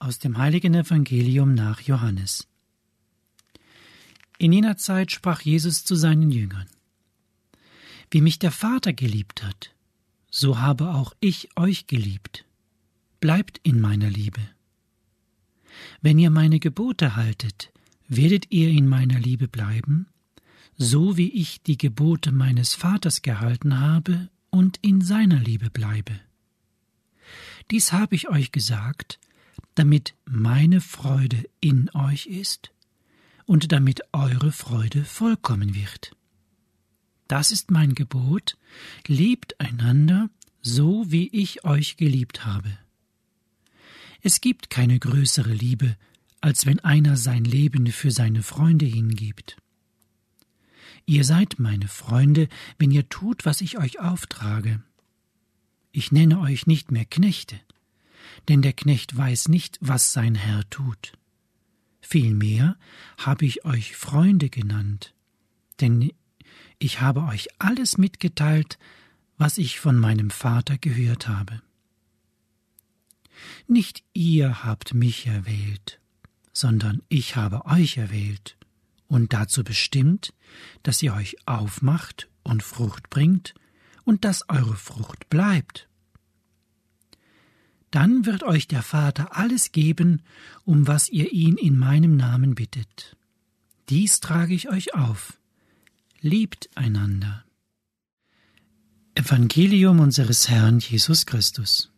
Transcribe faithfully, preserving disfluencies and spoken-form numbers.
Aus dem heiligen Evangelium nach Johannes. In jener Zeit sprach Jesus zu seinen Jüngern: Wie mich der Vater geliebt hat, so habe auch ich euch geliebt. Bleibt in meiner Liebe. Wenn ihr meine Gebote haltet, werdet ihr in meiner Liebe bleiben, so wie ich die Gebote meines Vaters gehalten habe und in seiner Liebe bleibe. Dies habe ich euch gesagt, damit meine Freude in euch ist und damit eure Freude vollkommen wird. Das ist mein Gebot: Liebt einander, so wie ich euch geliebt habe. Es gibt keine größere Liebe, als wenn einer sein Leben für seine Freunde hingibt. Ihr seid meine Freunde, wenn ihr tut, was ich euch auftrage. Ich nenne euch nicht mehr Knechte, denn der Knecht weiß nicht, was sein Herr tut. Vielmehr habe ich euch Freunde genannt, denn ich habe euch alles mitgeteilt, was ich von meinem Vater gehört habe. Nicht ihr habt mich erwählt, sondern ich habe euch erwählt und dazu bestimmt, dass ihr euch aufmacht und Frucht bringt und dass eure Frucht bleibt. Dann wird euch der Vater alles geben, um was ihr ihn in meinem Namen bittet. Dies trage ich euch auf. Liebt einander. Evangelium unseres Herrn Jesus Christus.